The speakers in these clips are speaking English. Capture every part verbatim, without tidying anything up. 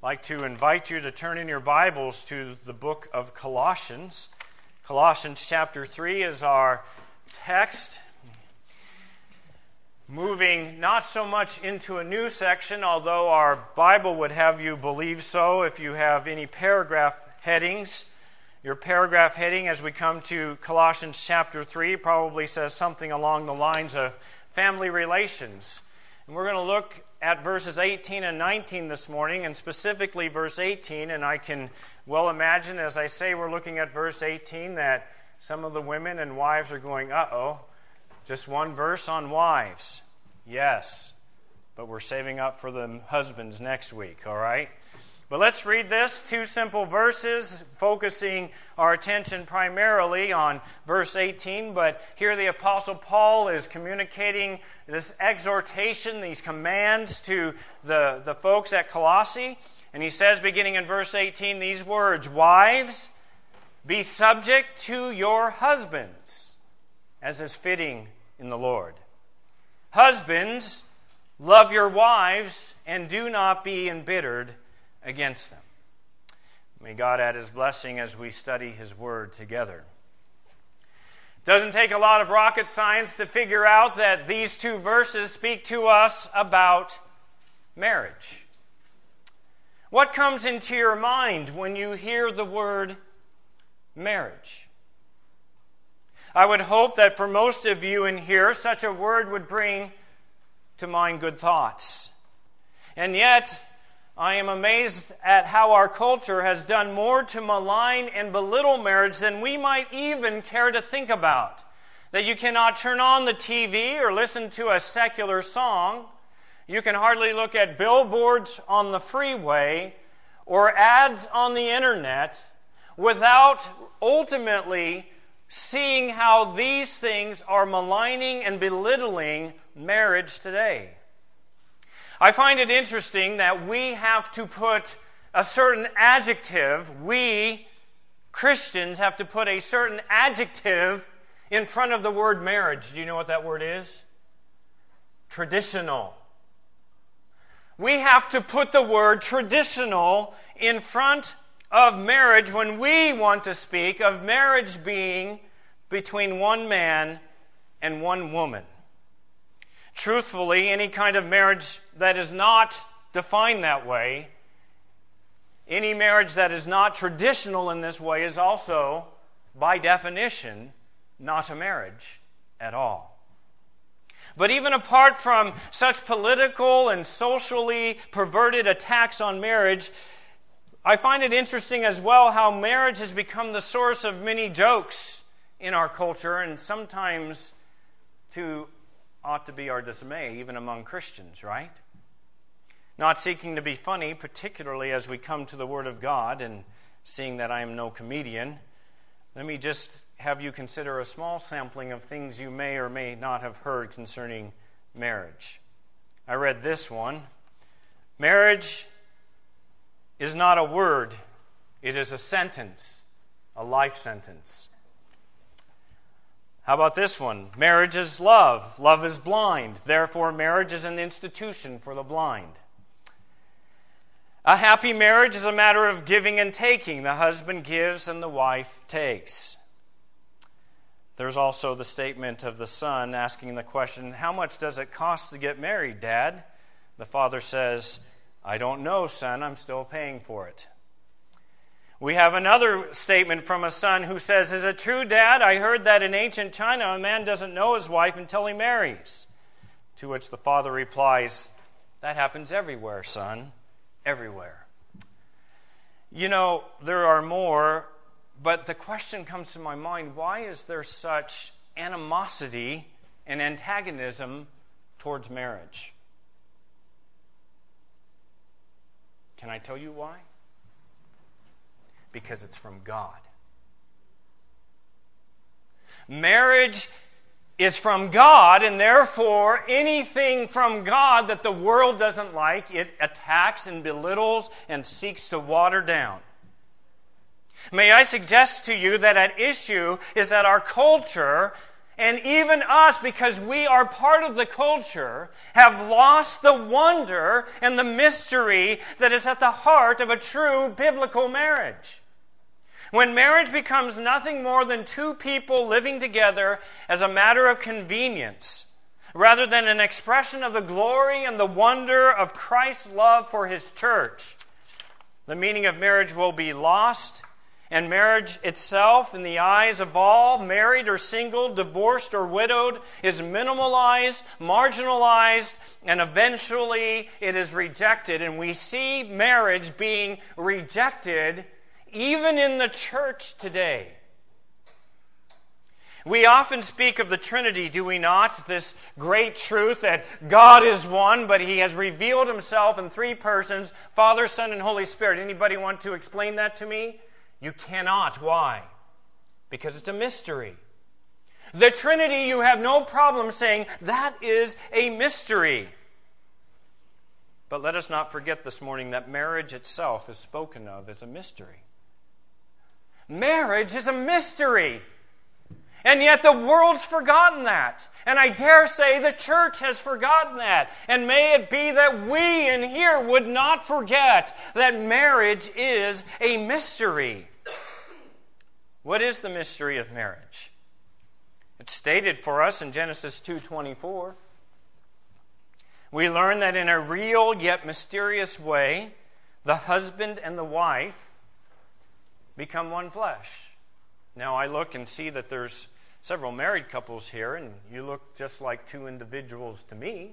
like to invite you to turn in your Bibles to the book of Colossians. Colossians chapter three is our text. Moving not so much into a new section, although our Bible would have you believe so if you have any paragraph headings. Your paragraph heading as we come to Colossians chapter three probably says something along the lines of family relations. And we're going to look at verses eighteen and nineteen this morning, and specifically verse eighteen. And I can well imagine, as I say we're looking at verse eighteen, that some of the women and wives are going, uh-oh, just one verse on wives. Yes, but we're saving up for the husbands next week, all right? But let's read this, two simple verses, focusing our attention primarily on verse eighteen. But here the Apostle Paul is communicating this exhortation, these commands to the, the folks at Colossae. And he says, beginning in verse eighteen, these words, "Wives, be subject to your husbands, as is fitting in the Lord. Husbands, love your wives, and do not be embittered against them." May God add His blessing as we study His Word together. It doesn't take a lot of rocket science to figure out that these two verses speak to us about marriage. What comes into your mind when you hear the word marriage? I would hope that for most of you in here, such a word would bring to mind good thoughts. And yet, I am amazed at how our culture has done more to malign and belittle marriage than we might even care to think about. That you cannot turn on the T V or listen to a secular song. You can hardly look at billboards on the freeway or ads on the internet without ultimately seeing how these things are maligning and belittling marriage today. I find it interesting that we have to put a certain adjective, we Christians have to put a certain adjective in front of the word marriage. Do you know what that word is? Traditional. We have to put the word traditional in front of marriage when we want to speak of marriage being between one man and one woman. Truthfully, any kind of marriage that is not defined that way, any marriage that is not traditional in this way is also, by definition, not a marriage at all. But even apart from such political and socially perverted attacks on marriage, I find it interesting as well how marriage has become the source of many jokes in our culture, and sometimes to ought to be our dismay, even among Christians, right? Not seeking to be funny, particularly as we come to the Word of God, and seeing that I am no comedian, let me just have you consider a small sampling of things you may or may not have heard concerning marriage. I read this one. Marriage is not a word, it is a sentence, a life sentence. How about this one? Marriage is love. Love is blind. Therefore, marriage is an institution for the blind. A happy marriage is a matter of giving and taking. The husband gives and the wife takes. There's also the statement of the son asking the question, "How much does it cost to get married, Dad?" The father says, "I don't know, son. I'm still paying for it." We have another statement from a son who says, "Is it true, Dad? I heard that in ancient China a man doesn't know his wife until he marries." To which the father replies, "That happens everywhere, son. Everywhere." You know, there are more, but the question comes to my mind, why is there such animosity and antagonism towards marriage? Can I tell you why? Because it's from God. Marriage is from God, and therefore anything from God that the world doesn't like, it attacks and belittles and seeks to water down. May I suggest to you that at issue is that our culture And even us, because we are part of the culture, have lost the wonder and the mystery that is at the heart of a true biblical marriage. When marriage becomes nothing more than two people living together as a matter of convenience, rather than an expression of the glory and the wonder of Christ's love for His church, the meaning of marriage will be lost, and marriage itself, in the eyes of all, married or single, divorced or widowed, is minimalized, marginalized, and eventually it is rejected. And we see marriage being rejected even in the church today. We often speak of the Trinity, do we not? This great truth that God is one, but He has revealed Himself in three persons, Father, Son, and Holy Spirit. Anybody want to explain that to me? You cannot. Why? Because it's a mystery. The Trinity, you have no problem saying, that is a mystery. But let us not forget this morning that marriage itself is spoken of as a mystery. Marriage is a mystery. And yet the world's forgotten that. And I dare say the church has forgotten that. And may it be that we in here would not forget that marriage is a mystery. What is the mystery of marriage? It's stated for us in Genesis two twenty-four. We learn that in a real yet mysterious way, the husband and the wife become one flesh. Now I look and see that there's several married couples here, and you look just like two individuals to me.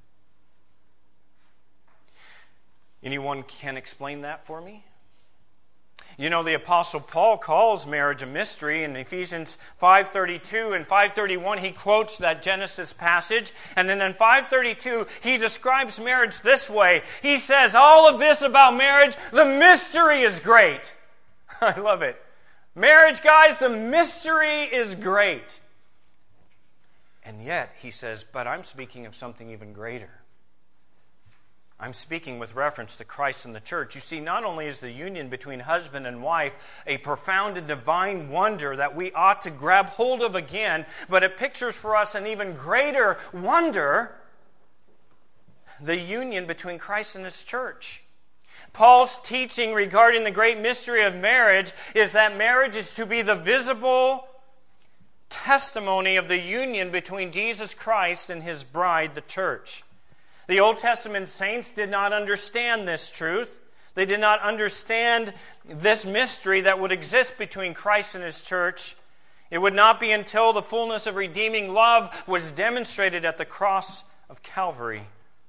Anyone can explain that for me? You know, the Apostle Paul calls marriage a mystery. In Ephesians five thirty-two and five thirty-one, he quotes that Genesis passage. And then in five thirty-two, he describes marriage this way. He says, all of this about marriage, the mystery is great. I love it. Marriage, guys, the mystery is great. And yet, he says, but I'm speaking of something even greater. I'm speaking with reference to Christ and the church. You see, not only is the union between husband and wife a profound and divine wonder that we ought to grab hold of again, but it pictures for us an even greater wonder, the union between Christ and His church. Paul's teaching regarding the great mystery of marriage is that marriage is to be the visible testimony of the union between Jesus Christ and His bride, the church. The Old Testament saints did not understand this truth. They did not understand this mystery that would exist between Christ and His church. It would not be until the fullness of redeeming love was demonstrated at the cross of Calvary,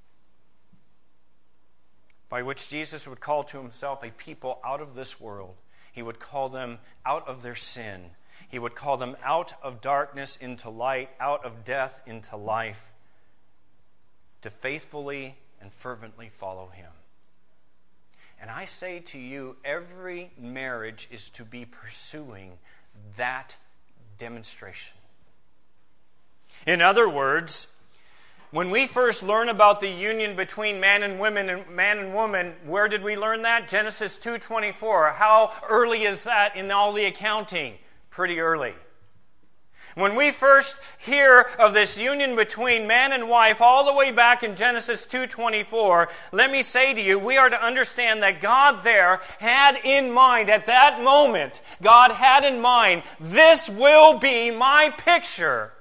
by which Jesus would call to Himself a people out of this world. He would call them out of their sin. He would call them out of darkness into light, out of death into life, to faithfully and fervently follow Him. And I say to you, every marriage is to be pursuing that demonstration. In other words, when we first learn about the union between man and women and man and woman, where did we learn that? Genesis two twenty-four. How early is that in all the accounting? Pretty early. When we first hear of this union between man and wife all the way back in Genesis two twenty-four, let me say to you, we are to understand that God there had in mind, at that moment, God had in mind, this will be my picture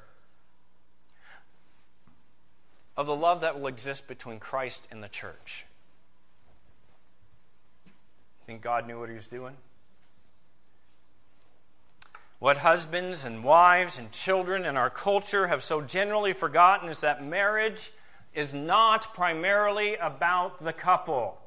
of the love that will exist between Christ and the church. Think God knew what He was doing? What husbands and wives and children in our culture have so generally forgotten is that marriage is not primarily about the couple.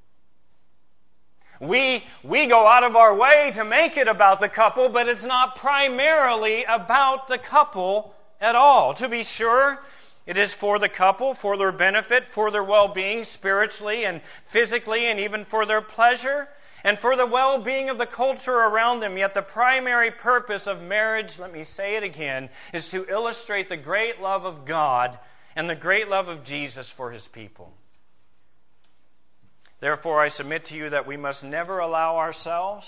We, we go out of our way to make it about the couple, but it's not primarily about the couple at all. To be sure, it is for the couple, for their benefit, for their well-being spiritually and physically, and even for their pleasure, and for the well-being of the culture around them. Yet the primary purpose of marriage, let me say it again, is to illustrate the great love of God and the great love of Jesus for His people. Therefore, I submit to you that we must never allow ourselves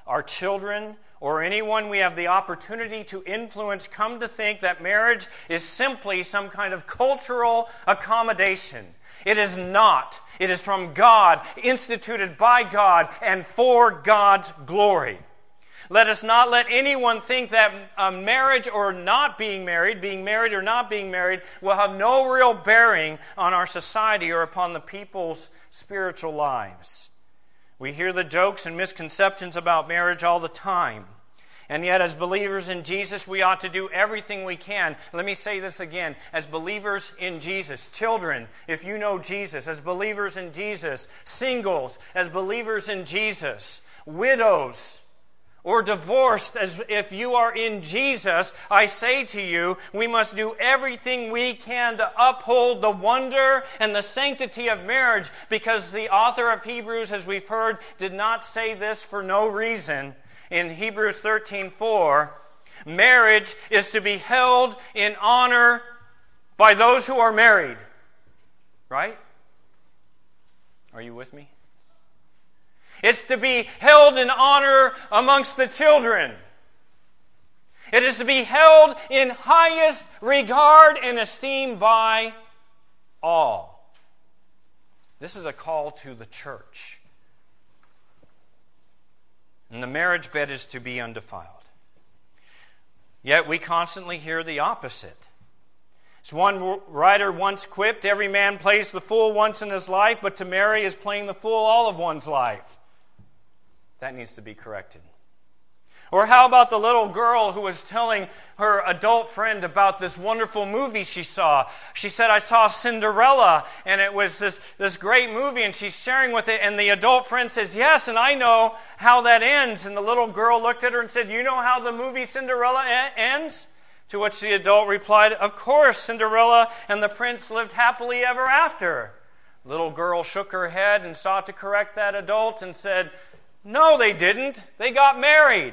our children, or anyone we have the opportunity to influence come to think that marriage is simply some kind of cultural accommodation. It is not. It is from God, instituted by God, and for God's glory. Let us not let anyone think that uh, marriage or not being married, being married or not being married, will have no real bearing on our society or upon the people's spiritual lives. We hear the jokes and misconceptions about marriage all the time. And yet, as believers in Jesus, we ought to do everything we can. Let me say this again. As believers in Jesus, children, if you know Jesus, as believers in Jesus, singles, as believers in Jesus, widows, or divorced, as if you are in Jesus, I say to you, we must do everything we can to uphold the wonder and the sanctity of marriage, because the author of Hebrews, as we've heard, did not say this for no reason. In Hebrews thirteen four, marriage is to be held in honor by those who are married. Right? Are you with me? It's to be held in honor amongst the children. It is to be held in highest regard and esteem by all. This is a call to the church. And the marriage bed is to be undefiled. Yet we constantly hear the opposite. As one writer once quipped, every man plays the fool once in his life, but to marry is playing the fool all of one's life. That needs to be corrected. Or how about the little girl who was telling her adult friend about this wonderful movie she saw? She said, I saw Cinderella, and it was this, this great movie, and she's sharing with it, and the adult friend says, yes, and I know how that ends. And the little girl looked at her and said, you know how the movie Cinderella e- ends? To which the adult replied, of course, Cinderella and the prince lived happily ever after. The little girl shook her head and sought to correct that adult and said, no, they didn't. They got married.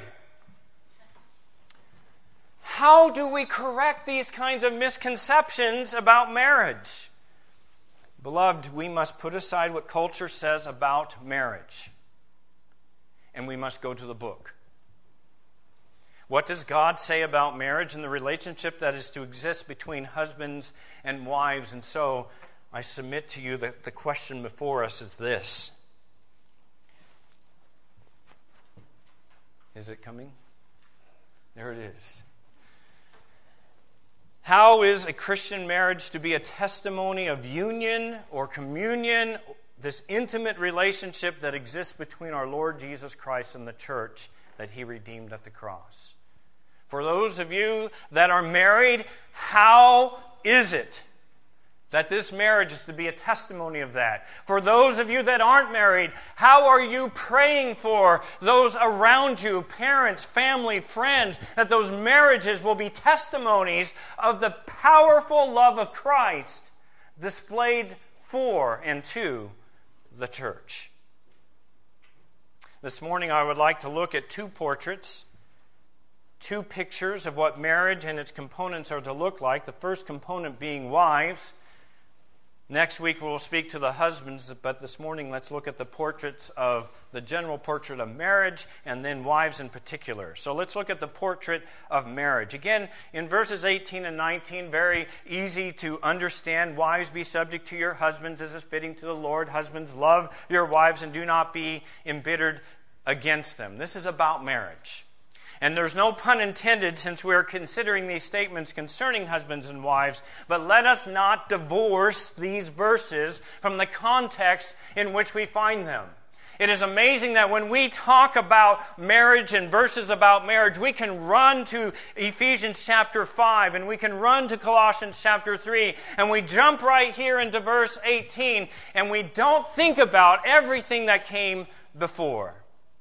How do we correct these kinds of misconceptions about marriage? Beloved, we must put aside what culture says about marriage, and we must go to the book. What does God say about marriage and the relationship that is to exist between husbands and wives? And so I submit to you that the question before us is this. Is it coming? There it is. How is a Christian marriage to be a testimony of union or communion, this intimate relationship that exists between our Lord Jesus Christ and the church that He redeemed at the cross? For those of you that are married, how is it that this marriage is to be a testimony of that? For those of you that aren't married, how are you praying for those around you, parents, family, friends, that those marriages will be testimonies of the powerful love of Christ displayed for and to the church? This morning I would like to look at two portraits, two pictures of what marriage and its components are to look like. The first component being wives. Next week we will speak to the husbands, but this morning let's look at the portraits of the general portrait of marriage and then wives in particular. So let's look at the portrait of marriage. Again, in verses eighteen and nineteen, very easy to understand. Wives, be subject to your husbands as is fitting to the Lord. Husbands, love your wives and do not be embittered against them. This is about marriage. And there's no pun intended since we're considering these statements concerning husbands and wives, but let us not divorce these verses from the context in which we find them. It is amazing that when we talk about marriage and verses about marriage, we can run to Ephesians chapter five and we can run to Colossians chapter three, and we jump right here into verse eighteen, and we don't think about everything that came before.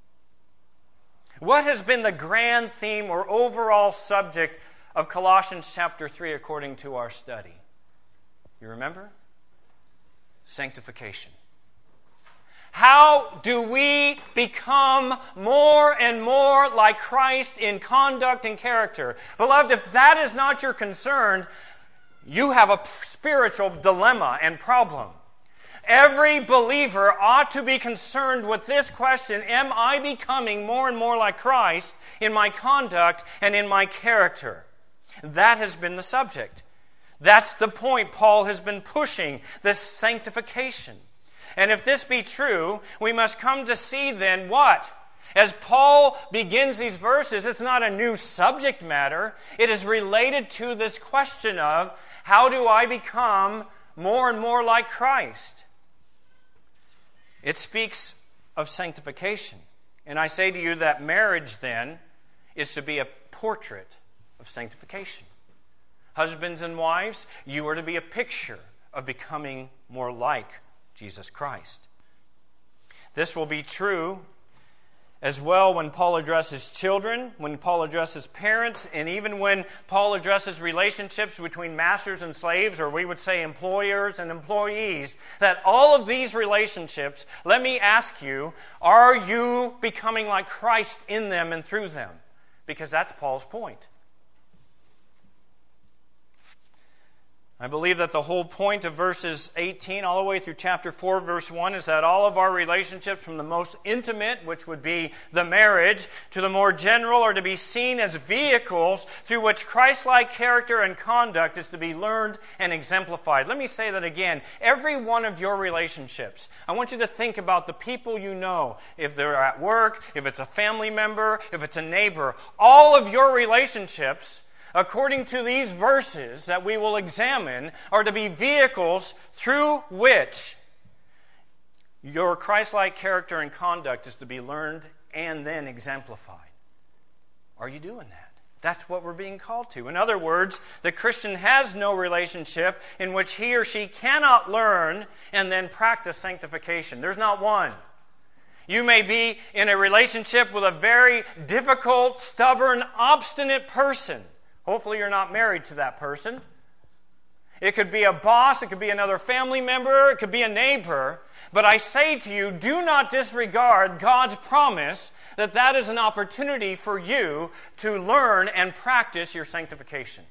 What has been the grand theme or overall subject of Colossians chapter three according to our study? You remember? Sanctification. How do we become more and more like Christ in conduct and character? Beloved, if that is not your concern, you have a spiritual dilemma and problem. Every believer ought to be concerned with this question: am I becoming more and more like Christ in my conduct and in my character? That has been the subject. That's the point Paul has been pushing, this sanctification. And if this be true, we must come to see then what? As Paul begins these verses, it's not a new subject matter. It is related to this question of, how do I become more and more like Christ? It speaks of sanctification. And I say to you that marriage then is to be a portrait of sanctification. Husbands and wives, you are to be a picture of becoming more like Jesus Christ. This will be true as well when Paul addresses children, when Paul addresses parents, and even when Paul addresses relationships between masters and slaves, or we would say employers and employees, that all of these relationships, let me ask you, are you becoming like Christ in them and through them? Because that's Paul's point. I believe that the whole point of verses eighteen all the way through chapter four, verse one, is that all of our relationships, from the most intimate, which would be the marriage, to the more general, are to be seen as vehicles through which Christ-like character and conduct is to be learned and exemplified. Let me say that again. Every one of your relationships, I want you to think about the people you know. If they're at work, if it's a family member, if it's a neighbor, all of your relationships, according to these verses that we will examine, are to be vehicles through which your Christ-like character and conduct is to be learned and then exemplified. Are you doing that? That's what we're being called to. In other words, the Christian has no relationship in which he or she cannot learn and then practice sanctification. There's not one. You may be in a relationship with a very difficult, stubborn, obstinate person. Hopefully you're not married to that person. It could be a boss, it could be another family member, it could be a neighbor. But I say to you, do not disregard God's promise that that is an opportunity for you to learn and practice your sanctification.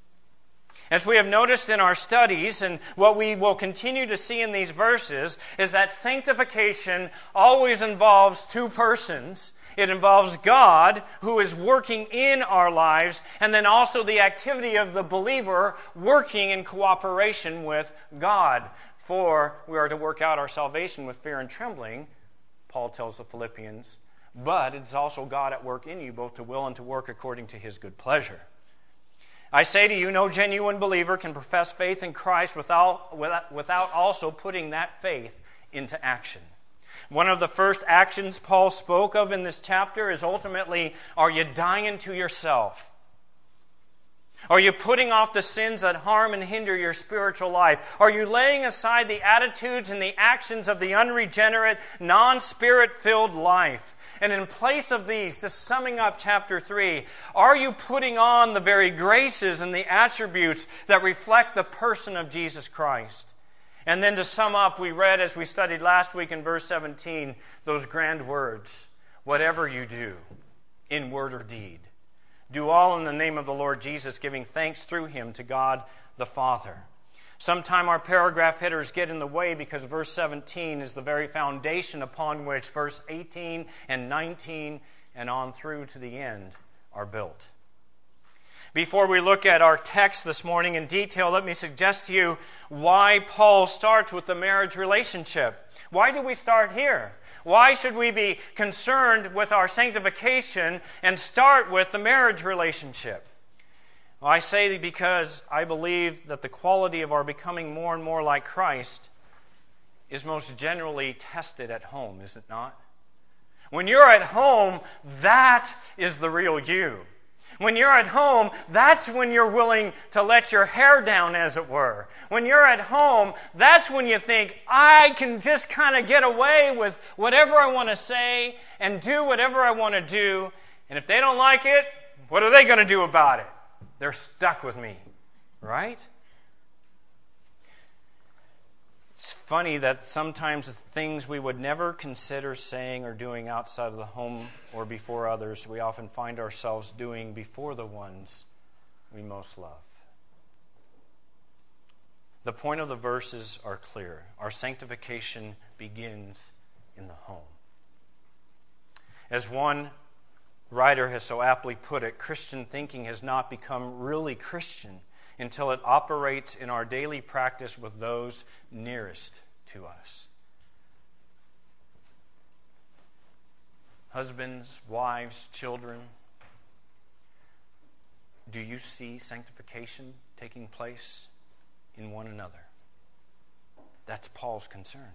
As we have noticed in our studies, and what we will continue to see in these verses, is that sanctification always involves two persons. It involves God, who is working in our lives, and then also the activity of the believer working in cooperation with God. For we are to work out our salvation with fear and trembling, Paul tells the Philippians, but it's also God at work in you, both to will and to work according to His good pleasure. I say to you, no genuine believer can profess faith in Christ without, without, without also putting that faith into action. One of the first actions Paul spoke of in this chapter is ultimately, are you dying to yourself? Are you putting off the sins that harm and hinder your spiritual life? Are you laying aside the attitudes and the actions of the unregenerate, non-spirit-filled life? And in place of these, just summing up chapter three, are you putting on the very graces and the attributes that reflect the person of Jesus Christ? And then to sum up, we read, as we studied last week in verse seventeen, those grand words, whatever you do, in word or deed, do all in the name of the Lord Jesus, giving thanks through Him to God the Father. Sometime our paragraph headers get in the way because verse seventeen is the very foundation upon which verse eighteen and nineteen and on through to the end are built. Before we look at our text this morning in detail, let me suggest to you why Paul starts with the marriage relationship. Why do we start here? Why should we be concerned with our sanctification and start with the marriage relationship? Well, I say because I believe that the quality of our becoming more and more like Christ is most generally tested at home, is it not? When you're at home, that is the real you. When you're at home, that's when you're willing to let your hair down, as it were. When you're at home, that's when you think, I can just kind of get away with whatever I want to say and do whatever I want to do. And if they don't like it, what are they going to do about it? They're stuck with me, right? It's funny that sometimes the things we would never consider saying or doing outside of the home or before others, we often find ourselves doing before the ones we most love. The point of the verses are clear. Our sanctification begins in the home. As one writer has so aptly put it, Christian thinking has not become really Christian until it operates in our daily practice with those nearest to us. Husbands, wives, children, do you see sanctification taking place in one another? That's Paul's concern.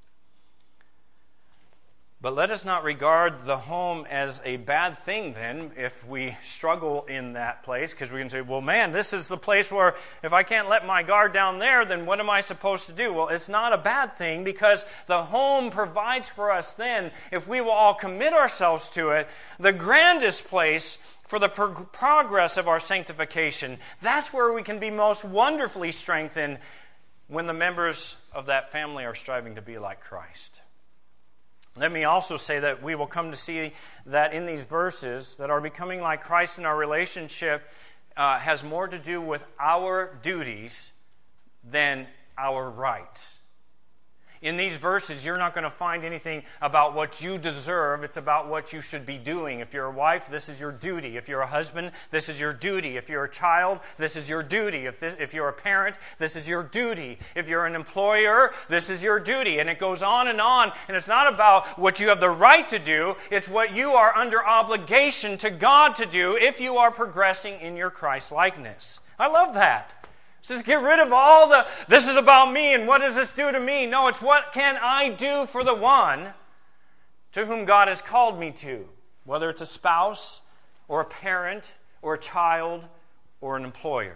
But let us not regard the home as a bad thing then if we struggle in that place, because we can say, well, man, this is the place where if I can't let my guard down there, then what am I supposed to do? Well, it's not a bad thing, because the home provides for us then, if we will all commit ourselves to it, the grandest place for the pro- progress of our sanctification. That's where we can be most wonderfully strengthened when the members of that family are striving to be like Christ. Let me also say that we will come to see that in these verses, that our becoming like Christ in our relationship uh, has more to do with our duties than our rights. In these verses, you're not going to find anything about what you deserve. It's about what you should be doing. If you're a wife, this is your duty. If you're a husband, this is your duty. If you're a child, this is your duty. If, this, if you're a parent, this is your duty. If you're an employer, this is your duty. And it goes on and on. And it's not about what you have the right to do. It's what you are under obligation to God to do if you are progressing in your Christ-likeness. I love that. Just get rid of all the, this is about me and what does this do to me? No, it's what can I do for the one to whom God has called me to, whether it's a spouse or a parent or a child or an employer.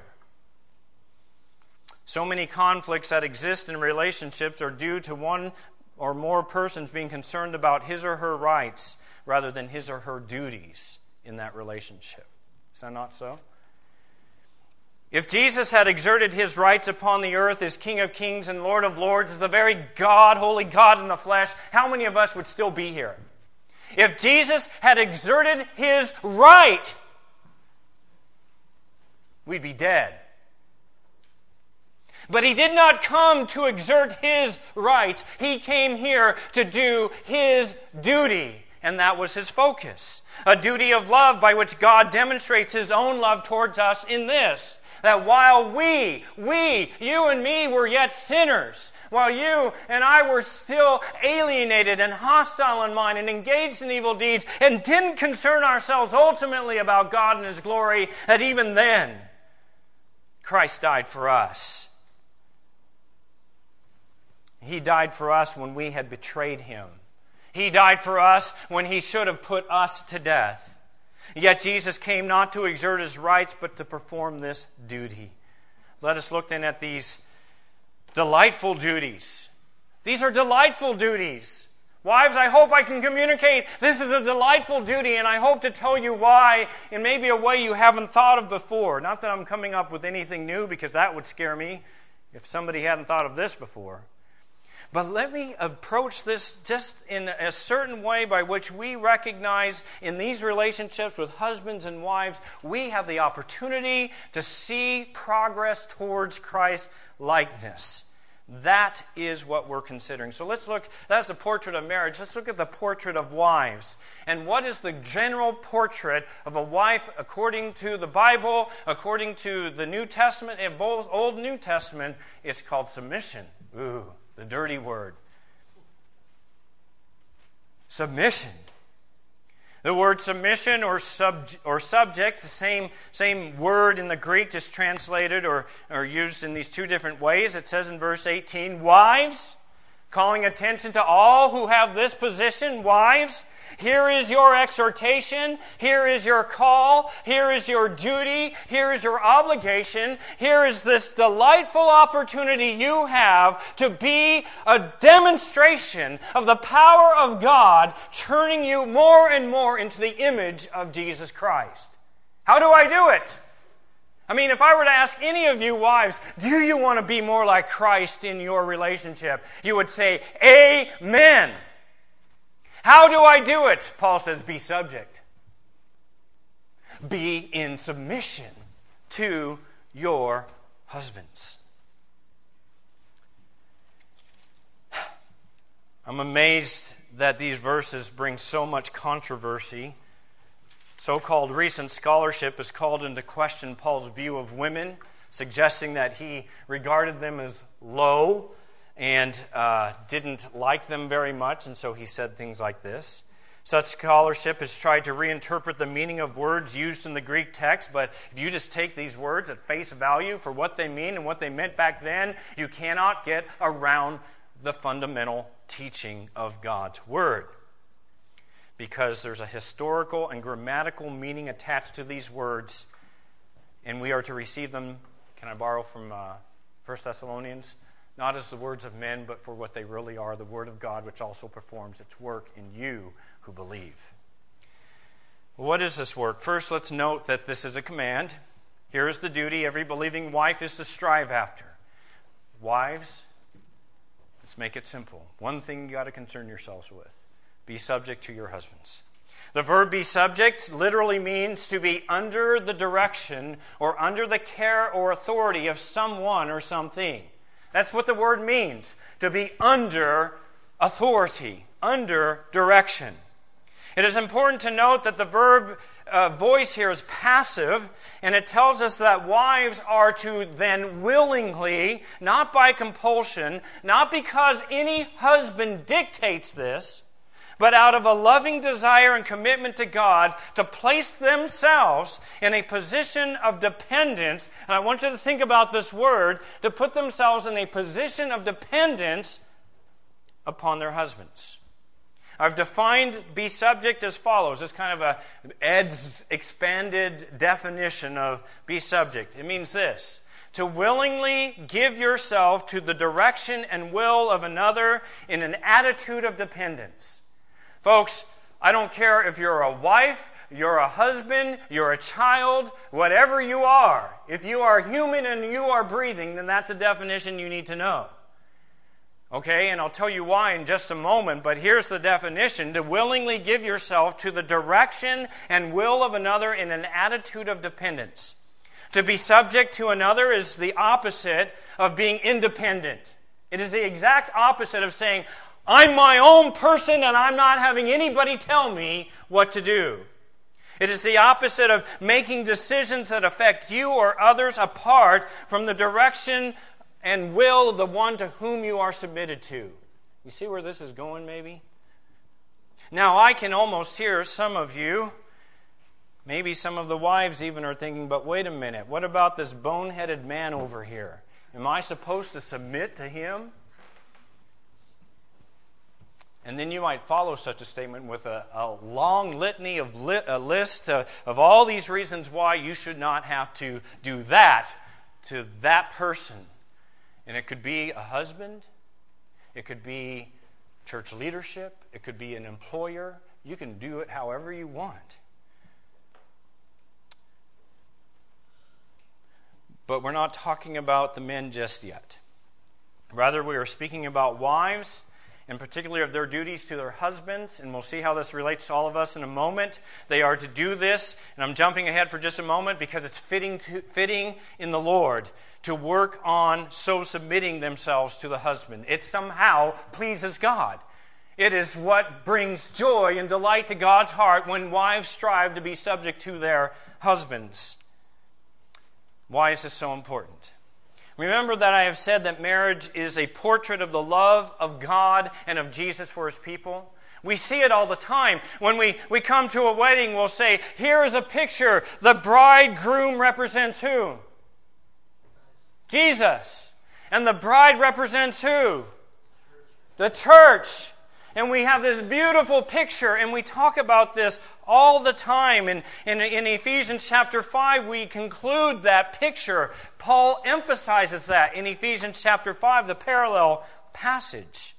So many conflicts that exist in relationships are due to one or more persons being concerned about his or her rights rather than his or her duties in that relationship. Is that not so? If Jesus had exerted his rights upon the earth as King of Kings and Lord of Lords, as the very God, holy God in the flesh, how many of us would still be here? If Jesus had exerted his right, we'd be dead. But he did not come to exert his right. He came here to do his duty, and that was his focus. A duty of love by which God demonstrates his own love towards us in this: that while we, we, you and me were yet sinners, while you and I were still alienated and hostile in mind and engaged in evil deeds and didn't concern ourselves ultimately about God and his glory, that even then, Christ died for us. He died for us when we had betrayed him. He died for us when he should have put us to death. Yet Jesus came not to exert his rights, but to perform this duty. Let us look then at these delightful duties. These are delightful duties. Wives, I hope I can communicate this is a delightful duty, and I hope to tell you why in maybe a way you haven't thought of before. Not that I'm coming up with anything new, because that would scare me if somebody hadn't thought of this before. But let me approach this just in a certain way by which we recognize in these relationships with husbands and wives, we have the opportunity to see progress towards Christ's likeness. That is what we're considering. So let's look, that's the portrait of marriage. Let's look at the portrait of wives. And what is the general portrait of a wife according to the Bible, according to the New Testament, and both Old and New Testament? It's called submission. Ooh. The dirty word. Submission. The word submission or sub or subject, the same, same word in the Greek, just translated or, or used in these two different ways. It says in verse eighteen, wives, calling attention to all who have this position, wives, here is your exhortation, here is your call, here is your duty, here is your obligation, here is this delightful opportunity you have to be a demonstration of the power of God turning you more and more into the image of Jesus Christ. How do I do it? I mean, if I were to ask any of you wives, do you want to be more like Christ in your relationship? You would say, amen. How do I do it? Paul says, be subject. Be in submission to your husbands. I'm amazed that these verses bring so much controversy. So-called recent scholarship has called into question Paul's view of women, suggesting that he regarded them as low and uh, didn't like them very much, and so he said things like this. Such scholarship has tried to reinterpret the meaning of words used in the Greek text, but if you just take these words at face value for what they mean and what they meant back then, you cannot get around the fundamental teaching of God's Word. Because there's a historical and grammatical meaning attached to these words, and we are to receive them, can I borrow from uh, First Thessalonians? Not as the words of men, but for what they really are, the Word of God, which also performs its work in you who believe. What is this work? First, let's note that this is a command. Here is the duty every believing wife is to strive after. Wives, let's make it simple. One thing you got to concern yourselves with. Be subject to your husbands. The verb be subject literally means to be under the direction or under the care or authority of someone or something. That's what the word means, to be under authority, under direction. It is important to note that the verb uh, voice here is passive, and it tells us that wives are to then willingly, not by compulsion, not because any husband dictates this, but out of a loving desire and commitment to God, to place themselves in a position of dependence. And I want you to think about this word, to put themselves in a position of dependence upon their husbands. I've defined be subject as follows. It's kind of a Ed's expanded definition of be subject. It means this: to willingly give yourself to the direction and will of another in an attitude of dependence. Folks, I don't care if you're a wife, you're a husband, you're a child, whatever you are. If you are human and you are breathing, then that's a definition you need to know. Okay, and I'll tell you why in just a moment, but here's the definition: to willingly give yourself to the direction and will of another in an attitude of dependence. To be subject to another is the opposite of being independent. It is the exact opposite of saying, I'm my own person and I'm not having anybody tell me what to do. It is the opposite of making decisions that affect you or others apart from the direction and will of the one to whom you are submitted to. You see where this is going, maybe? Now, I can almost hear some of you, maybe some of the wives even are thinking, but wait a minute, what about this boneheaded man over here? Am I supposed to submit to him? And then you might follow such a statement with a, a long litany of li- a list uh, of all these reasons why you should not have to do that to that person. And it could be a husband, it could be church leadership, it could be an employer. You can do it however you want. But we're not talking about the men just yet. Rather, we are speaking about wives, and particularly of their duties to their husbands, and we'll see how this relates to all of us in a moment. They are to do this, and I'm jumping ahead for just a moment because it's fitting to, fitting in the Lord to work on so submitting themselves to the husband. It somehow pleases God. It is what brings joy and delight to God's heart when wives strive to be subject to their husbands. Why is this so important? Remember that I have said that marriage is a portrait of the love of God and of Jesus for His people. We see it all the time. When we, we come to a wedding, we'll say, here is a picture. The bridegroom represents who? Jesus. And the bride represents who? The church. And we have this beautiful picture, and we talk about this all the time. And in, in Ephesians chapter five, we conclude that picture. Paul emphasizes that in Ephesians chapter five, the parallel passage.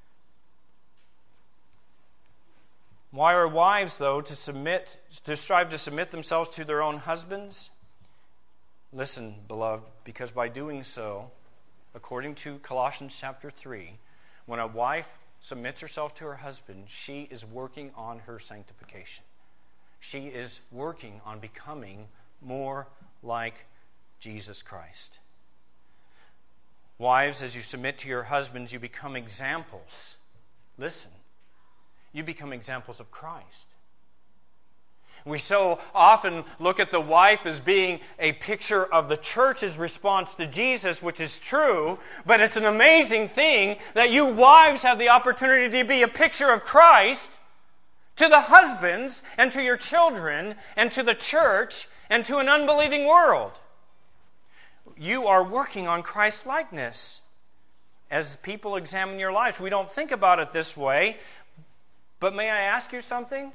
Why are wives, though, to submit, to strive to submit themselves to their own husbands? Listen, beloved, because by doing so, according to Colossians chapter three, when a wife submits herself to her husband, she is working on her sanctification. She is working on becoming more like Jesus Christ. Wives, as you submit to your husbands, you become examples, listen, you become examples of Christ. We so often look at the wife as being a picture of the church's response to Jesus, which is true, but it's an amazing thing that you wives have the opportunity to be a picture of Christ to the husbands and to your children and to the church and to an unbelieving world. You are working on Christ's likeness as people examine your lives. We don't think about it this way, but may I ask you something?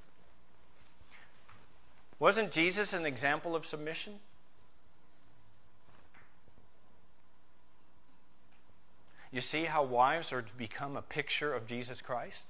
Wasn't Jesus an example of submission? You see how wives are to become a picture of Jesus Christ?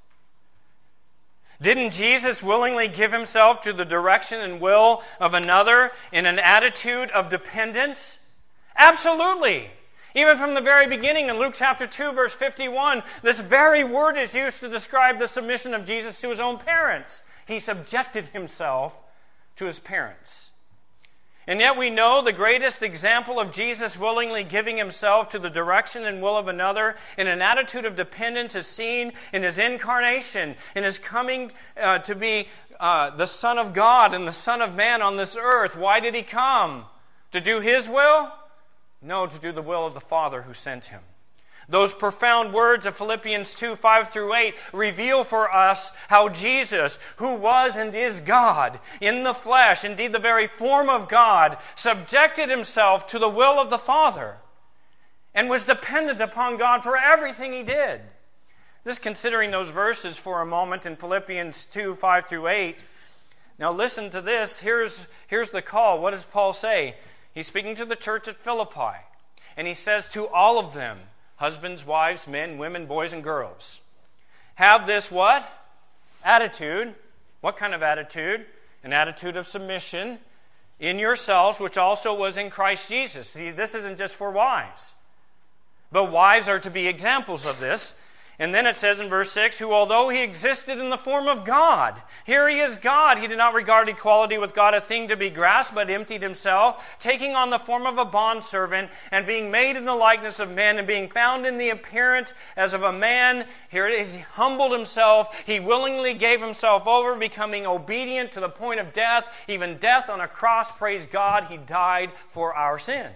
Didn't Jesus willingly give himself to the direction and will of another in an attitude of dependence? Absolutely. Even from the very beginning in Luke chapter two, verse fifty-one, this very word is used to describe the submission of Jesus to his own parents. He subjected himself to his parents. And yet we know the greatest example of Jesus willingly giving himself to the direction and will of another in an attitude of dependence is seen in his incarnation, in his coming uh, to be uh, the Son of God and the Son of Man on this earth. Why did he come? To do his will? No, to do the will of the Father who sent him. Those profound words of Philippians two, five through eight reveal for us how Jesus, who was and is God in the flesh, indeed the very form of God, subjected himself to the will of the Father and was dependent upon God for everything he did. Just considering those verses for a moment in Philippians two, five through eight. Now listen to this. Here's, here's the call. What does Paul say? He's speaking to the church at Philippi. And he says to all of them, husbands, wives, men, women, boys, and girls, have this what? Attitude. What kind of attitude? An attitude of submission in yourselves, which also was in Christ Jesus. See, this isn't just for wives. But wives are to be examples of this. And then it says in verse six, who although he existed in the form of God, here he is God, he did not regard equality with God a thing to be grasped, but emptied himself, taking on the form of a bondservant, and being made in the likeness of men, and being found in the appearance as of a man. Here it is, he humbled himself, he willingly gave himself over, becoming obedient to the point of death, even death on a cross. Praise God, he died for our sin.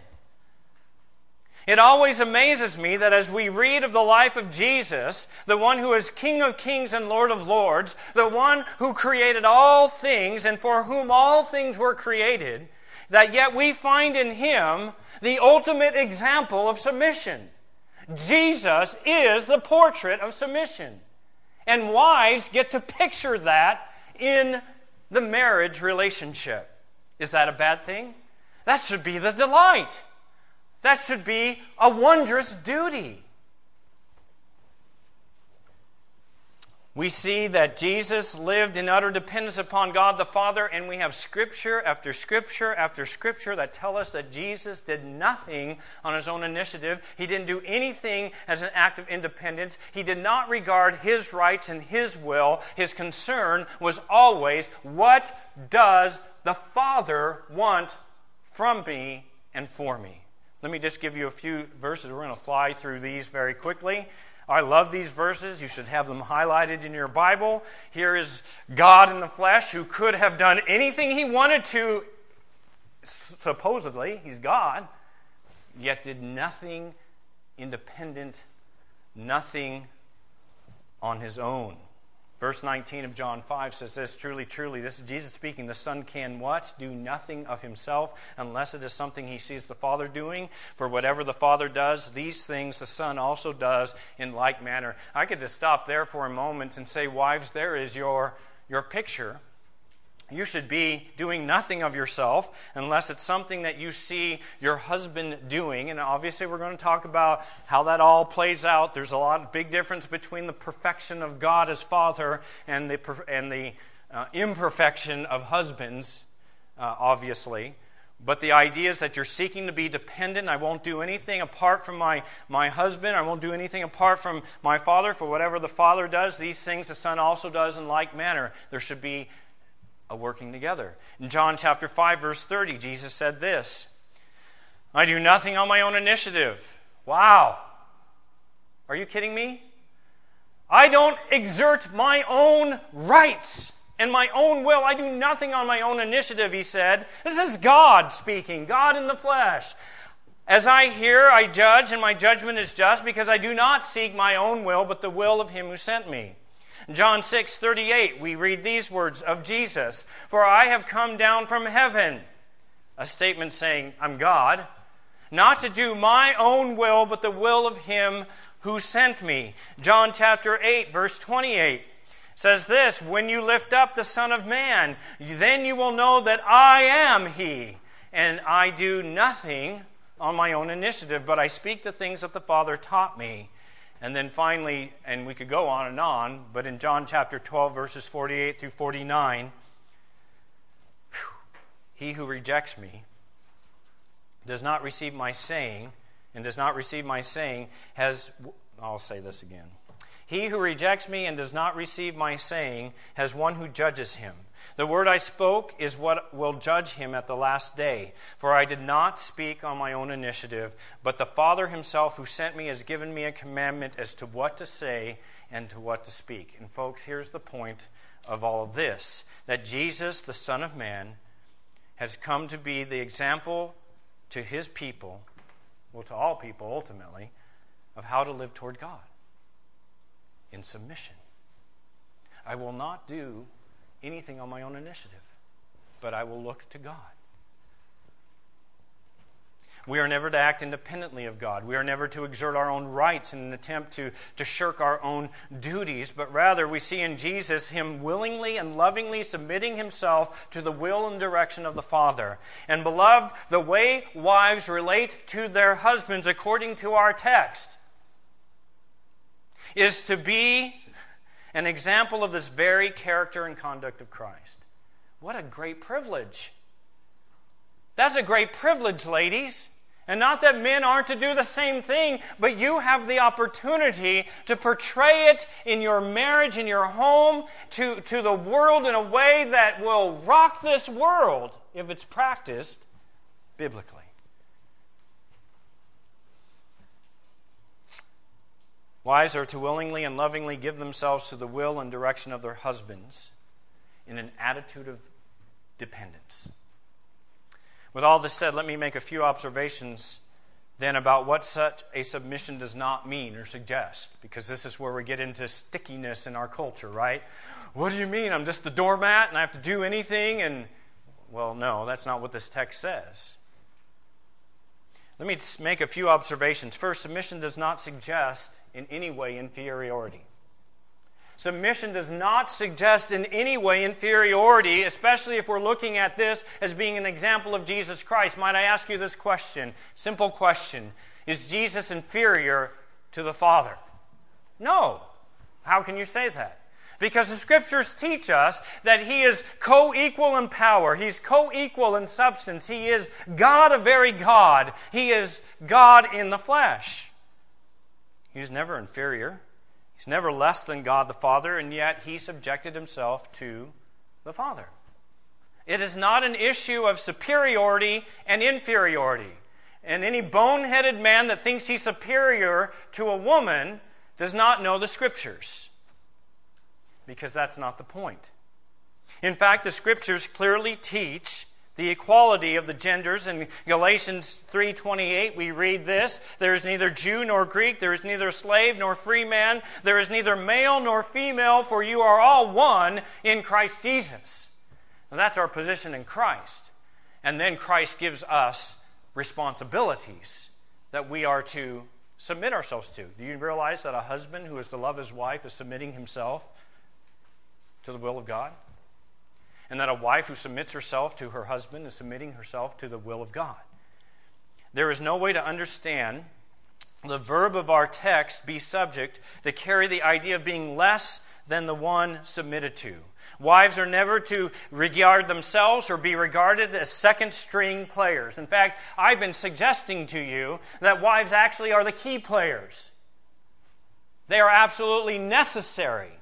It always amazes me that as we read of the life of Jesus, the one who is King of kings and Lord of lords, the one who created all things and for whom all things were created, that yet we find in him the ultimate example of submission. Jesus is the portrait of submission. And wives get to picture that in the marriage relationship. Is that a bad thing? That should be the delight. That should be a wondrous duty. We see that Jesus lived in utter dependence upon God the Father, and we have scripture after scripture after scripture that tell us that Jesus did nothing on his own initiative. He didn't do anything as an act of independence. He did not regard his rights and his will. His concern was always, what does the Father want from me and for me? Let me just give you a few verses. We're going to fly through these very quickly. I love these verses. You should have them highlighted in your Bible. Here is God in the flesh who could have done anything he wanted to, supposedly. He's God, yet did nothing independent, nothing on his own. Verse nineteen of John five says this, truly, truly, this is Jesus speaking, the Son can what? Do nothing of himself unless it is something he sees the Father doing. For whatever the Father does, these things the Son also does in like manner. I could just stop there for a moment and say, wives, there is your, your picture. You should be doing nothing of yourself unless it's something that you see your husband doing. And obviously we're going to talk about how that all plays out. There's a lot of big difference between the perfection of God as Father and the, and the uh, imperfection of husbands, uh, obviously. But the idea is that you're seeking to be dependent. I won't do anything apart from my, my husband. I won't do anything apart from my Father. For whatever the Father does, these things the Son also does in like manner. There should be a working together. In John chapter five, verse thirty, Jesus said this, I do nothing on my own initiative. Wow. Are you kidding me? I don't exert my own rights and my own will. I do nothing on my own initiative, he said. This is God speaking, God in the flesh. As I hear, I judge, and my judgment is just, because I do not seek my own will, but the will of him who sent me. In John six thirty-eight, we read these words of Jesus, "For I have come down from heaven," a statement saying, I'm God, "not to do my own will, but the will of him who sent me." John chapter eight, verse twenty-eight says this, "When you lift up the Son of Man, then you will know that I am he, and I do nothing on my own initiative, but I speak the things that the Father taught me." And then finally, and we could go on and on, but in John chapter twelve, verses forty-eight through forty-nine, "He who rejects me does not receive my saying, and does not receive my saying has," I'll say this again. "He who rejects me and does not receive my saying has one who judges him. The word I spoke is what will judge him at the last day. For I did not speak on my own initiative, but the Father himself who sent me has given me a commandment as to what to say and to what to speak." And folks, here's the point of all of this, that Jesus, the Son of Man, has come to be the example to his people, well, to all people ultimately, of how to live toward God in submission. I will not do anything on my own initiative, but I will look to God. We are never to act independently of God. We are never to exert our own rights in an attempt to, to shirk our own duties, but rather we see in Jesus him willingly and lovingly submitting himself to the will and direction of the Father. And beloved, the way wives relate to their husbands according to our text is to be an example of this very character and conduct of Christ. What a great privilege. That's a great privilege, ladies. And not that men aren't to do the same thing, but you have the opportunity to portray it in your marriage, in your home, to, to the world in a way that will rock this world if it's practiced biblically. Wives are to willingly and lovingly give themselves to the will and direction of their husbands in an attitude of dependence. With all this said, let me make a few observations then about what such a submission does not mean or suggest, because this is where we get into stickiness in our culture, right? What do you mean? I'm just the doormat and I have to do anything? And, well, no, that's not what this text says. Let me make a few observations. First, submission does not suggest in any way inferiority. Submission does not suggest in any way inferiority, especially if we're looking at this as being an example of Jesus Christ. Might I ask you this question? Simple question. Is Jesus inferior to the Father? No. How can you say that? Because the Scriptures teach us that He is co-equal in power. He's co-equal in substance. He is God, a very God. He is God in the flesh. He's never inferior. He's never less than God the Father, and yet He subjected Himself to the Father. It is not an issue of superiority and inferiority. And any boneheaded man that thinks he's superior to a woman does not know the Scriptures. Because that's not the point. In fact, the Scriptures clearly teach the equality of the genders. In Galatians three twenty-eight, we read this: "There is neither Jew nor Greek, there is neither slave nor free man, there is neither male nor female, for you are all one in Christ Jesus." And that's our position in Christ. And then Christ gives us responsibilities that we are to submit ourselves to. Do you realize that a husband who is to love his wife is submitting himself to the will of God? And that a wife who submits herself to her husband is submitting herself to the will of God. There is no way to understand the verb of our text, be subject, to carry the idea of being less than the one submitted to. Wives are never to regard themselves or be regarded as second-string players. In fact, I've been suggesting to you that wives actually are the key players. They are absolutely necessary,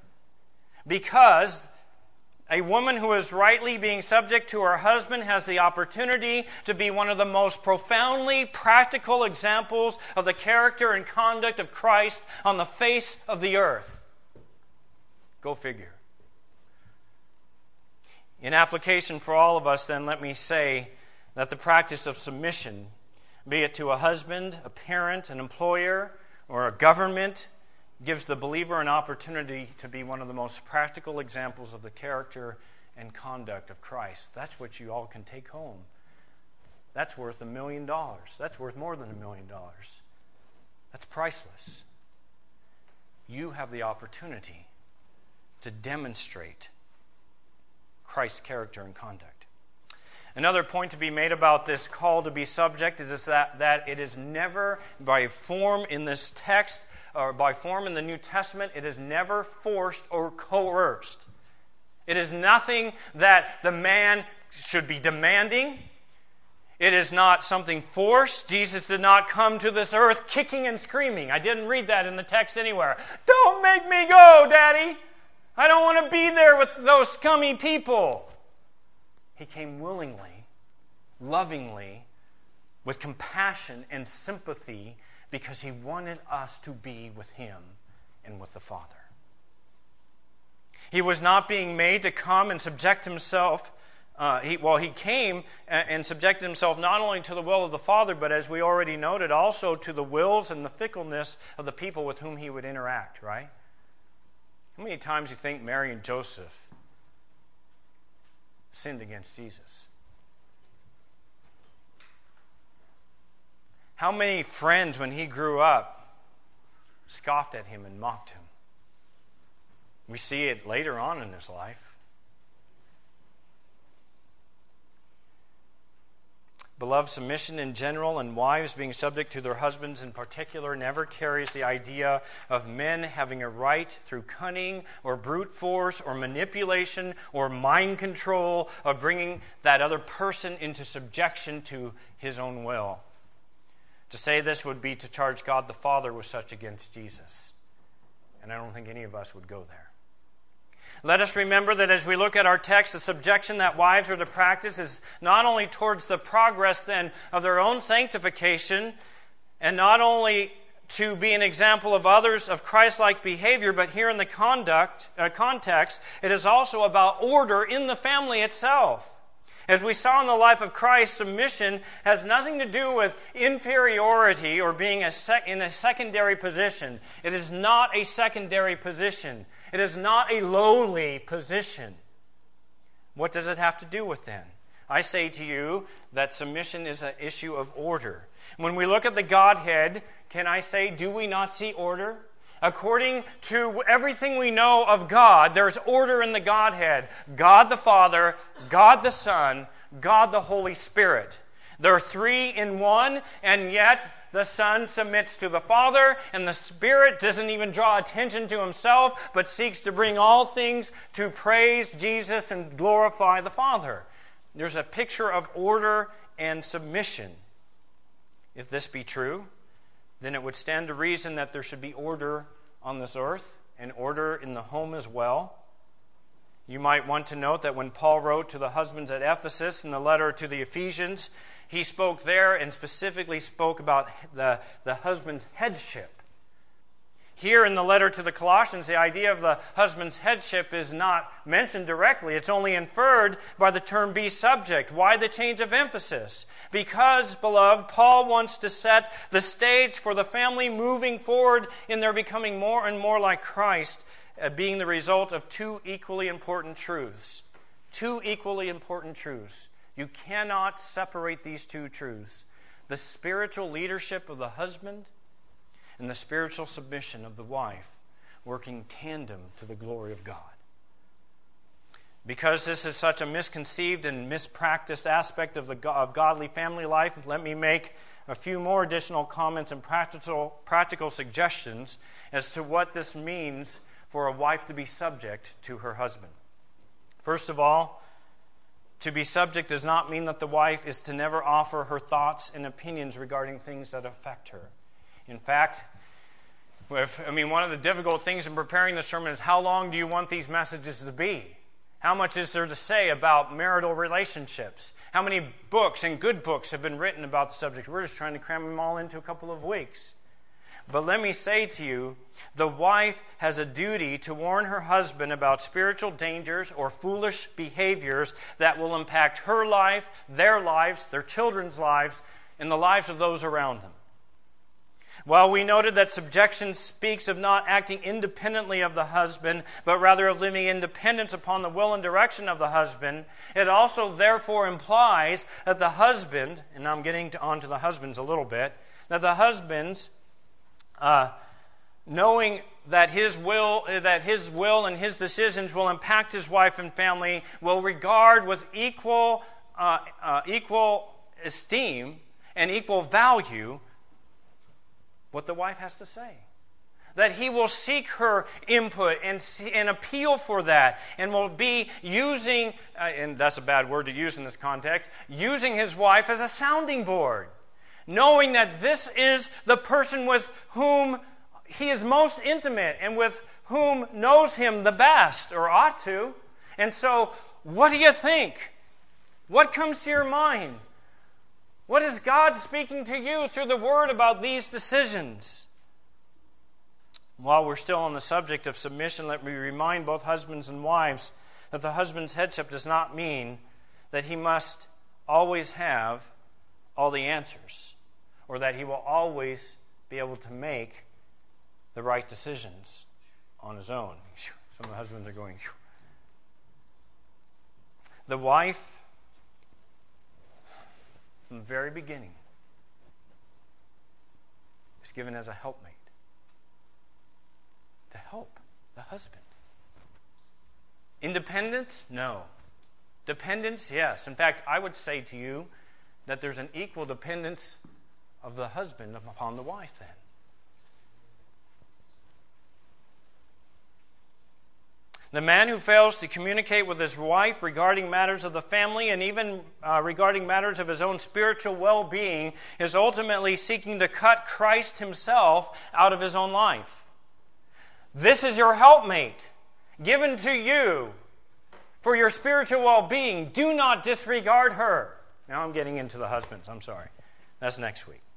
because a woman who is rightly being subject to her husband has the opportunity to be one of the most profoundly practical examples of the character and conduct of Christ on the face of the earth. Go figure. In application for all of us, then, let me say that the practice of submission, be it to a husband, a parent, an employer, or a government, gives the believer an opportunity to be one of the most practical examples of the character and conduct of Christ. That's what you all can take home. That's worth a million dollars. That's worth more than a million dollars. That's priceless. You have the opportunity to demonstrate Christ's character and conduct. Another point to be made about this call to be subject is that, that it is never by form in this text or by form in the New Testament, it is never forced or coerced. It is nothing that the man should be demanding. It is not something forced. Jesus did not come to this earth kicking and screaming. I didn't read that in the text anywhere. Don't make me go, Daddy. I don't want to be there with those scummy people. He came willingly, lovingly, with compassion and sympathy because he wanted us to be with him and with the Father. He was not being made to come and subject himself. Uh, he, well, he came and, and subjected himself not only to the will of the Father, but as we already noted, also to the wills and the fickleness of the people with whom he would interact, right? How many times do you think Mary and Joseph sinned against Jesus? How many friends, when he grew up, scoffed at him and mocked him? We see it later on in his life. Beloved, submission in general and wives being subject to their husbands in particular never carries the idea of men having a right through cunning or brute force or manipulation or mind control of bringing that other person into subjection to his own will. To say this would be to charge God the Father with such against Jesus. And I don't think any of us would go there. Let us remember that as we look at our text, the subjection that wives are to practice is not only towards the progress then of their own sanctification, and not only to be an example of others of Christ-like behavior, but here in the conduct uh, context, it is also about order in the family itself. As we saw in the life of Christ, submission has nothing to do with inferiority or being a sec- in a secondary position. It is not a secondary position. It is not a lowly position. What does it have to do with then? I say to you that submission is an issue of order. When we look at the Godhead, can I say, do we not see order? According to everything we know of God, there's order in the Godhead. God the Father, God the Son, God the Holy Spirit. There are three in one, and yet the Son submits to the Father, and the Spirit doesn't even draw attention to himself, but seeks to bring all things to praise Jesus and glorify the Father. There's a picture of order and submission. If this be true, then it would stand to reason that there should be order on this earth and order in the home as well. You might want to note that when Paul wrote to the husbands at Ephesus in the letter to the Ephesians, he spoke there and specifically spoke about the, the husband's headship. Here in the letter to the Colossians, the idea of the husband's headship is not mentioned directly. It's only inferred by the term be subject. Why the change of emphasis? Because, beloved, Paul wants to set the stage for the family moving forward in their becoming more and more like Christ, uh, being the result of two equally important truths. Two equally important truths. You cannot separate these two truths. The spiritual leadership of the husband and the spiritual submission of the wife, working tandem to the glory of God. Because this is such a misconceived and mispracticed aspect of the of godly family life, let me make a few more additional comments and practical, practical suggestions as to what this means for a wife to be subject to her husband. First of all, to be subject does not mean that the wife is to never offer her thoughts and opinions regarding things that affect her. In fact, if, I mean, one of the difficult things in preparing the sermon is how long do you want these messages to be? How much is there to say about marital relationships? How many books and good books have been written about the subject? We're just trying to cram them all into a couple of weeks. But let me say to you, the wife has a duty to warn her husband about spiritual dangers or foolish behaviors that will impact her life, their lives, their children's lives, and the lives of those around them. While we noted that subjection speaks of not acting independently of the husband, but rather of living in dependence upon the will and direction of the husband, it also therefore implies that the husband, and I'm getting to, on to the husbands a little bit, that the husbands, uh, knowing that his will, that his will and his decisions will impact his wife and family, will regard with equal, uh, uh, equal esteem and equal value what the wife has to say. That he will seek her input and, see, and appeal for that, and will be using, uh, and that's a bad word to use in this context, using his wife as a sounding board, knowing that this is the person with whom he is most intimate and with whom knows him the best, or ought to. And so, what do you think? What comes to your mind? What is God speaking to you through the Word about these decisions? While we're still on the subject of submission, let me remind both husbands and wives that the husband's headship does not mean that he must always have all the answers, or that he will always be able to make the right decisions on his own. Some of the husbands are going, phew. The wife, from the very beginning, was given as a helpmate to help the husband. Independence? No. Dependence? Yes. In fact, I would say to you that there's an equal dependence of the husband upon the wife then. The man who fails to communicate with his wife regarding matters of the family and even uh, regarding matters of his own spiritual well-being is ultimately seeking to cut Christ himself out of his own life. This is your helpmate, given to you for your spiritual well-being. Do not disregard her. Now I'm getting into the husbands. I'm sorry. That's next week.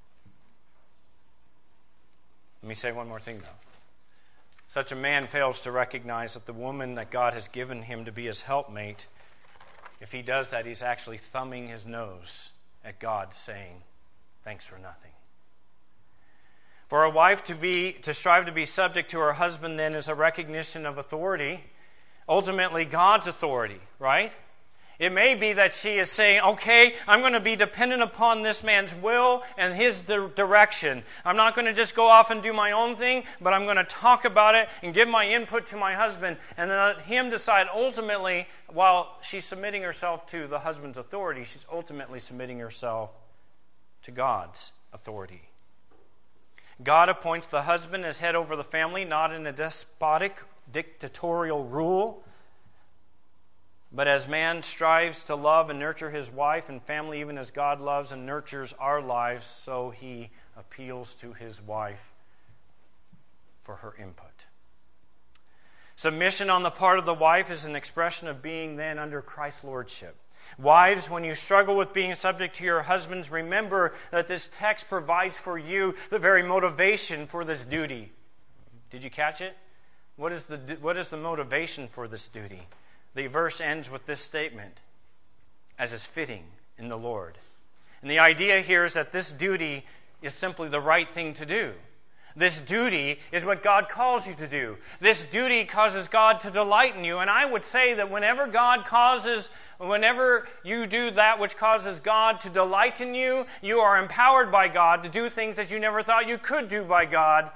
Let me say one more thing, though. Such a man fails to recognize that the woman that God has given him to be his helpmate, if he does that, he's actually thumbing his nose at God, saying, thanks for nothing. For a wife to be to strive to be subject to her husband then is a recognition of authority, ultimately God's authority, right? It may be that she is saying, okay, I'm going to be dependent upon this man's will and his di- direction. I'm not going to just go off and do my own thing, but I'm going to talk about it and give my input to my husband and then let him decide ultimately, while she's submitting herself to the husband's authority, she's ultimately submitting herself to God's authority. God appoints the husband as head over the family, not in a despotic, dictatorial rule, but as man strives to love and nurture his wife and family, even as God loves and nurtures our lives, so he appeals to his wife for her input. Submission on the part of the wife is an expression of being then under Christ's lordship. Wives, when you struggle with being subject to your husbands, remember that this text provides for you the very motivation for this duty. Did you catch it? What is the, what is the motivation for this duty? The verse ends with this statement, as is fitting in the Lord. And the idea here is that this duty is simply the right thing to do. This duty is what God calls you to do. This duty causes God to delight in you. And I would say that whenever God causes, whenever you do that which causes God to delight in you, you are empowered by God to do things that you never thought you could do by God.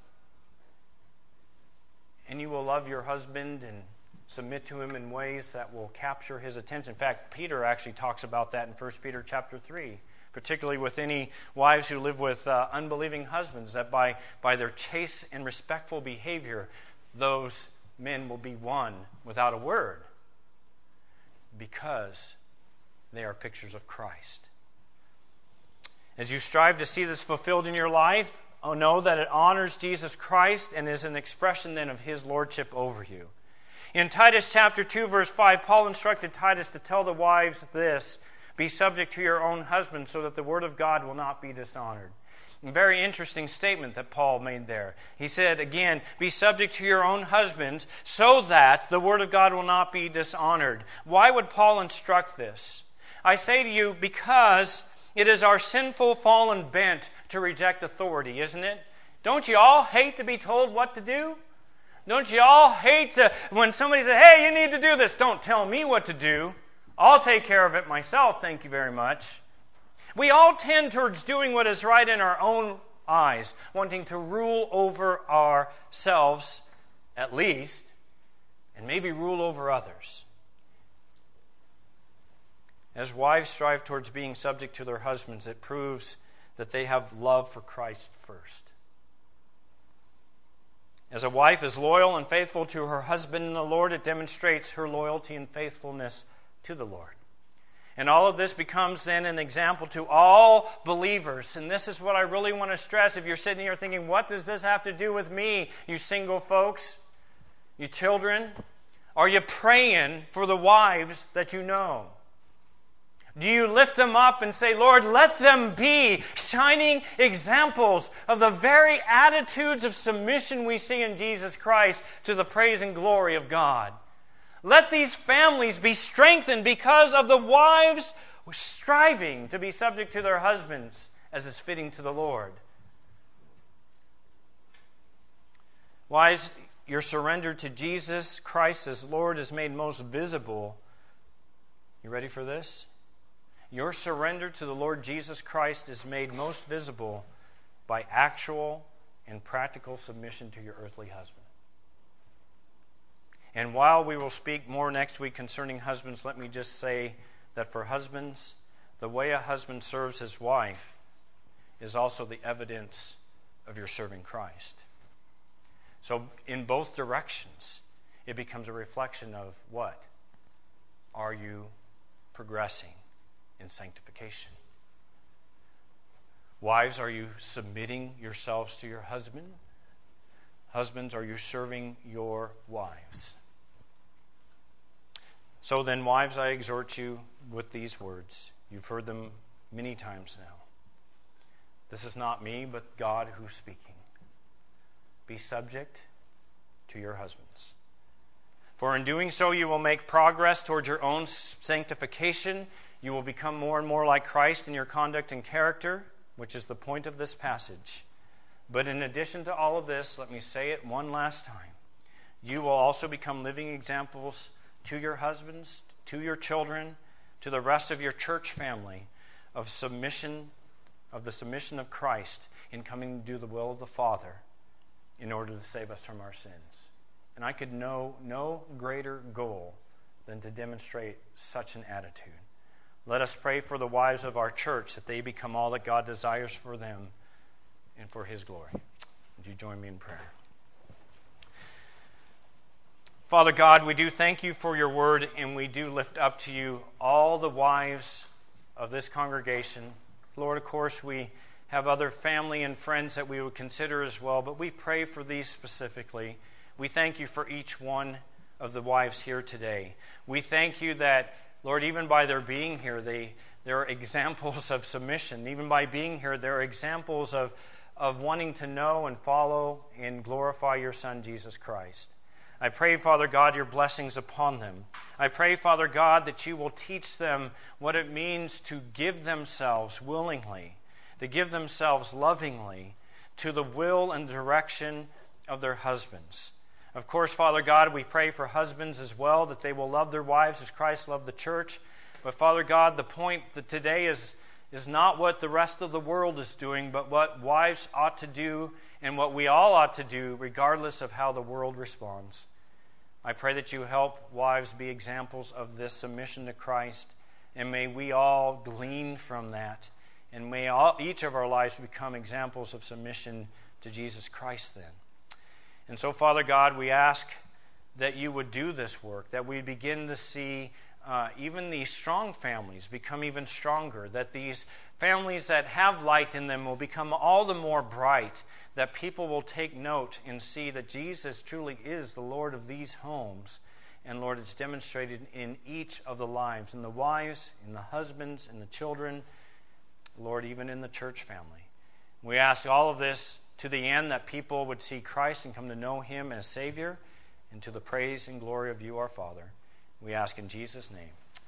And you will love your husband and submit to him in ways that will capture his attention. In fact, Peter actually talks about that in First Peter chapter three, particularly with any wives who live with uh, unbelieving husbands, that by, by their chaste and respectful behavior, those men will be won without a word because they are pictures of Christ. As you strive to see this fulfilled in your life, oh, know that it honors Jesus Christ and is an expression then of his lordship over you. In Titus chapter two, verse five, Paul instructed Titus to tell the wives this, be subject to your own husband so that the word of God will not be dishonored. A very interesting statement that Paul made there. He said, again, be subject to your own husbands so that the word of God will not be dishonored. Why would Paul instruct this? I say to you, because it is our sinful fallen bent to reject authority, isn't it? Don't you all hate to be told what to do? Don't you all hate to, when somebody says, hey, you need to do this, don't tell me what to do. I'll take care of it myself, thank you very much. We all tend towards doing what is right in our own eyes, wanting to rule over ourselves, at least, and maybe rule over others. As wives strive towards being subject to their husbands, it proves that they have love for Christ first. As a wife is loyal and faithful to her husband in the Lord, it demonstrates her loyalty and faithfulness to the Lord. And all of this becomes then an example to all believers. And this is what I really want to stress. If you're sitting here thinking, what does this have to do with me, you single folks, you children? Are you praying for the wives that you know? Do you lift them up and say, Lord, let them be shining examples of the very attitudes of submission we see in Jesus Christ to the praise and glory of God? Let these families be strengthened because of the wives striving to be subject to their husbands as is fitting to the Lord. Wives, your surrender to Jesus Christ as Lord is made most visible. You ready for this? Your surrender to the Lord Jesus Christ is made most visible by actual and practical submission to your earthly husband. And while we will speak more next week concerning husbands, let me just say that for husbands, the way a husband serves his wife is also the evidence of your serving Christ. So in both directions, it becomes a reflection of what? Are you progressing in sanctification? Wives, are you submitting yourselves to your husband? Husbands, are you serving your wives? So then, wives, I exhort you with these words. You've heard them many times now. This is not me, but God who's speaking. Be subject to your husbands. For in doing so, you will make progress towards your own sanctification. You will become more and more like Christ in your conduct and character, which is the point of this passage. But in addition to all of this, let me say it one last time. You will also become living examples to your husbands, to your children, to the rest of your church family of submission, of the submission of Christ in coming to do the will of the Father in order to save us from our sins. And I could know no greater goal than to demonstrate such an attitude. Let us pray for the wives of our church that they become all that God desires for them and for His glory. Would you join me in prayer? Father God, we do thank you for your word, and we do lift up to you all the wives of this congregation. Lord, of course, we have other family and friends that we would consider as well, but we pray for these specifically. We thank you for each one of the wives here today. We thank you that, Lord, even by their being here, they, they're examples of submission. Even by being here, they're examples of, of wanting to know and follow and glorify your Son, Jesus Christ. I pray, Father God, your blessings upon them. I pray, Father God, that you will teach them what it means to give themselves willingly, to give themselves lovingly to the will and direction of their husbands. Of course, Father God, we pray for husbands as well, that they will love their wives as Christ loved the church. But Father God, the point that today is, is not what the rest of the world is doing, but what wives ought to do and what we all ought to do, regardless of how the world responds. I pray that you help wives be examples of this submission to Christ, and may we all glean from that, and may all, each of our lives become examples of submission to Jesus Christ then. And so, Father God, we ask that you would do this work, that we begin to see uh, even these strong families become even stronger, that these families that have light in them will become all the more bright, that people will take note and see that Jesus truly is the Lord of these homes. And Lord, it's demonstrated in each of the lives, in the wives, in the husbands, in the children, Lord, even in the church family. We ask all of this to the end that people would see Christ and come to know him as Savior, and to the praise and glory of you, our Father. We ask in Jesus' name.